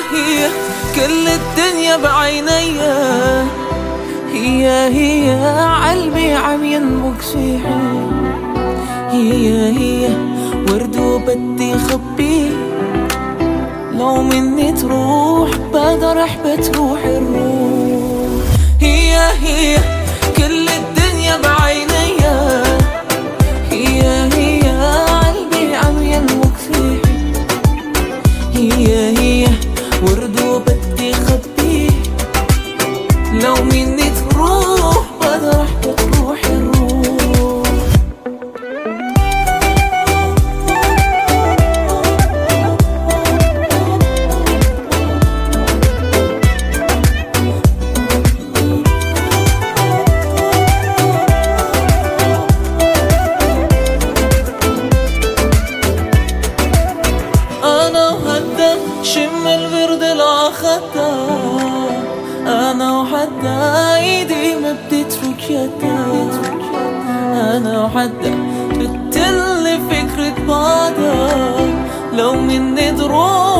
هي كل الدنيا بعينيا، هي عالمي عم ينبك فيها، هي ورد وبدي خبيه، لو مني تروح بقدر احبط روح الروح. هي كل الدنيا بعينيا، هي عالمي عم ينبك فيها، هي ورد وبدي خبيه، لو مني تروح بقدر احبط روح الروح. انا وحدا شم الورد العخدة، انا وحدا ايدي ما بتترك يدها، انا وحدا بتلي فكرة بعدها، لو مني تروح